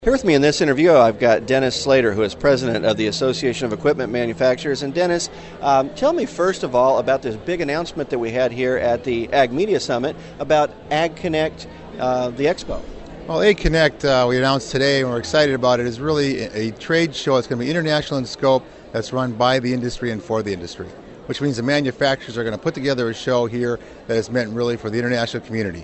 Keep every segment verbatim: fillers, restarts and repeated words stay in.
Here with me in this interview, I've got Dennis Slater, who is president of the Association of Equipment Manufacturers. And Dennis, um, tell me first of all about this big announcement that we had here at the Ag Media Summit about Ag Connect, uh, the expo. Well, Ag Connect, uh, we announced today, and we're excited about it, is really a, a trade show. It's going to be international in scope, that's run by the industry and for the industry, which means the manufacturers are going to put together a show here that is meant really for the international community.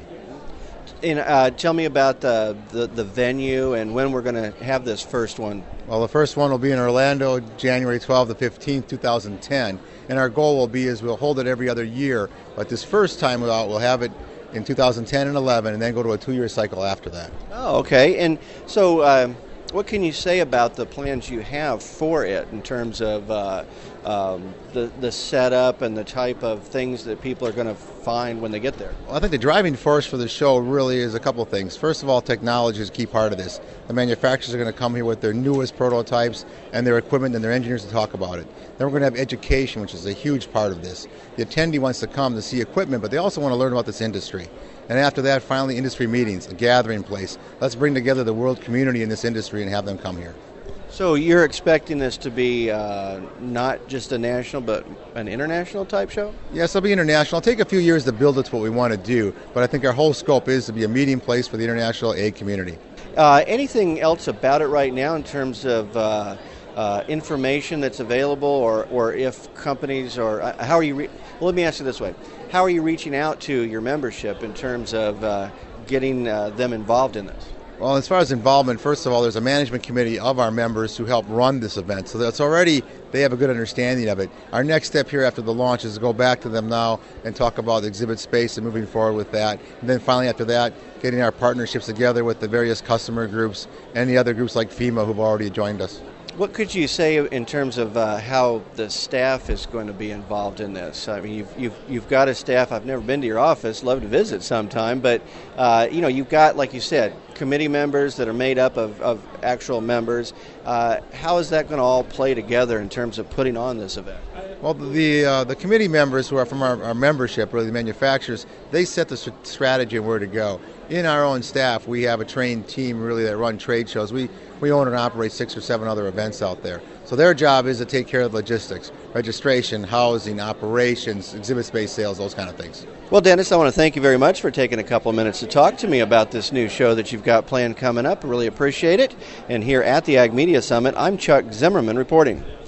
And, uh, tell me about the, the, the venue and when we're going to have this first one. Well, the first one will be in Orlando, January twelfth to fifteenth, two thousand ten. And our goal will be is we'll hold it every other year. But this first time out, we'll have it in two thousand ten and eleven, and then go to a two-year cycle after that. Oh, okay. And so uh, what can you say about the plans you have for it in terms of uh, um, the, the setup and the type of things that people are going to find when they get there? Well, I think the driving force for the show really is a couple of things. First of all, technology is a key part of this. The manufacturers are going to come here with their newest prototypes and their equipment and their engineers to talk about it. Then we're going to have education, which is a huge part of this. The attendee wants to come to see equipment, but they also want to learn about this industry. And after that, finally, industry meetings, a gathering place. Let's bring together the world community in this industry and have them come here. So you're expecting this to be uh, not just a national, but an international type show? Yes, it'll be international. It'll take a few years to build it to what we want to do, but I think our whole scope is to be a meeting place for the international ag community. Uh, anything else about it right now in terms of uh, uh, information that's available, or, or if companies, or uh, how are you, re- well, let me ask you this way. How are you reaching out to your membership in terms of uh, getting uh, them involved in this? Well, as far as involvement, first of all, there's a management committee of our members who help run this event. So that's already, they have a good understanding of it. Our next step here after the launch is to go back to them now and talk about the exhibit space and moving forward with that. And then finally after that, getting our partnerships together with the various customer groups and the other groups like FEMA who've already joined us. What could you say in terms of uh, how the staff is going to be involved in this? I mean, you've, you've, you've got a staff. I've never been to your office. Love to visit sometime. But, uh, you know, you've got, like you said, committee members that are made up of, of actual members. Uh, how is that going to all play together in terms of putting on this event? Well, the uh, the committee members who are from our, our membership, really the manufacturers, they set the strategy and where to go. In our own staff, we have a trained team really that run trade shows. We we own and operate six or seven other events out there. So their job is to take care of logistics, registration, housing, operations, exhibit space sales, those kind of things. Well, Dennis, I want to thank you very much for taking a couple of minutes to talk to me about this new show that you've got planned coming up. I really appreciate it. And here at the Ag Media Summit, I'm Chuck Zimmerman reporting.